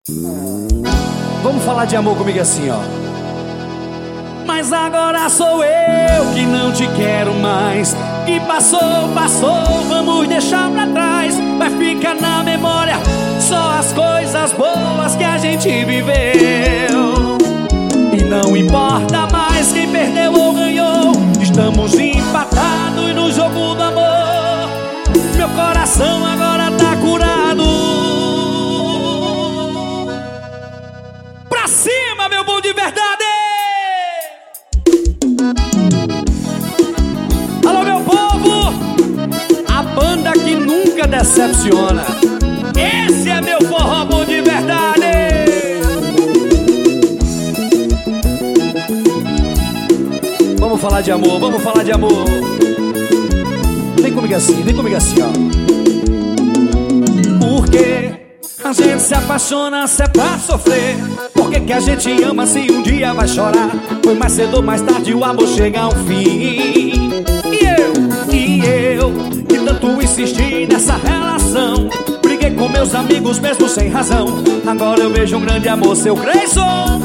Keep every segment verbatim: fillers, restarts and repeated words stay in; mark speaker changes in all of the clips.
Speaker 1: Vamos falar de amor comigo assim, ó. Mas agora sou eu que não te quero mais. Que passou, passou, vamos deixar pra trás. Vai ficar na memória só as coisas boas que a gente viveu. E não importa mais quem perdeu ou ganhou, estamos empatados e no jogo do amor. Meu coração agora tá curado. Pra cima, meu bom de verdade! Alô, meu povo! A banda que nunca decepciona. Esse é meu forró bom de verdade! Vamos falar de amor, vamos falar de amor. Vem comigo assim, vem comigo assim, ó. Porque a gente se apaixona se é pra sofrer. Por que que a gente ama se um dia vai chorar? Foi mais cedo ou mais tarde o amor chega ao fim. E eu, e eu, que tanto insisti nessa relação. Briguei com meus amigos mesmo sem razão. Agora eu vejo um grande amor, seu Grayson.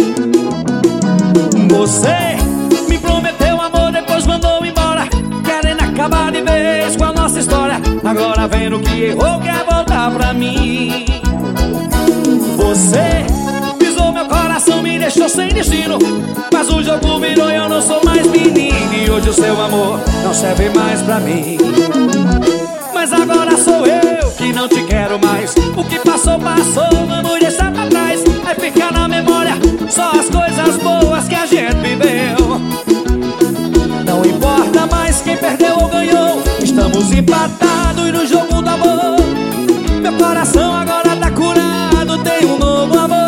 Speaker 1: Você me prometeu amor, depois mandou embora, querendo acabar de vez com a nossa história. Agora vendo que errou, quer voltar pra mim. Você pisou meu coração, me deixou sem destino. Mas o jogo virou e eu não sou mais menino. E hoje o seu amor não serve mais pra mim. Mas agora sou eu que não te quero mais. O que passou, passou, vamos deixar pra trás. Vai ficar na memória só as coisas boas que a gente viveu. Não importa mais quem perdeu ou ganhou, estamos empatados no jogo do amor. Meu coração agora tá curado, tem um novo amor.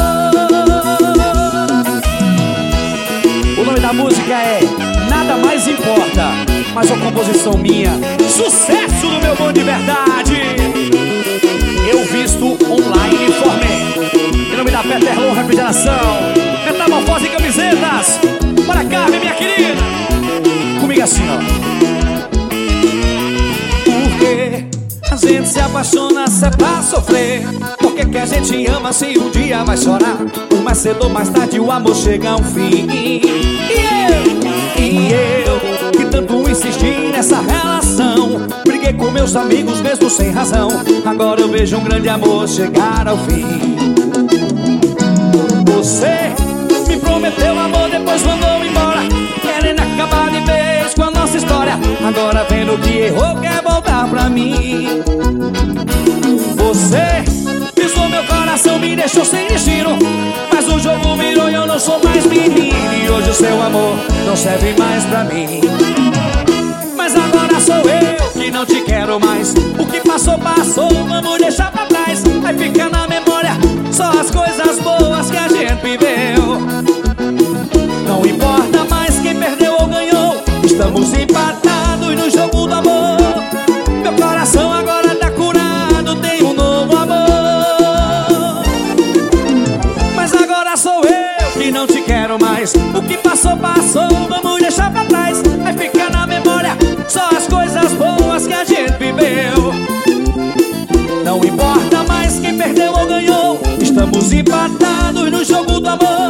Speaker 1: O nome da música é Nada Mais Importa, mas uma composição minha. Sucesso do meu bom de verdade. Eu visto online e formei. Em nome da Peterlon Refrigeração, Metamorfose e Camisetas. Para Carmen, minha querida. Comigo assim, ó. Porque a gente se apaixona se é pra sofrer. Por que que a gente ama se um dia vai chorar? Por mais cedo ou mais tarde o amor chega ao fim. E eu, e eu, que tanto insisti nessa relação. Briguei com meus amigos mesmo sem razão. Agora eu vejo um grande amor chegar ao fim. Você me prometeu amor, depois mandou embora, querendo acabar de vez com a nossa história. Agora vendo que errou, quer voltar pra mim. Você pisou meu coração, me deixou sem destino. Mas o jogo virou e eu não sou mais menino. E hoje o seu amor não serve mais pra mim. Mas agora sou eu que não te quero mais. O que passou, passou, vamos deixar pra trás. Vai ficar na memória só as coisas boas que a gente viveu. Não importa mais quem perdeu ou ganhou, estamos empatados no jogo do amor. Meu coração agora tá curado, tem um novo amor. Mas agora sou eu que não te quero mais. O que passou, passou, vamos deixar pra trás. Vai ficar na memória só as coisas boas que a gente viveu. Não importa mais quem perdeu ou ganhou, estamos empatados no jogo do amor.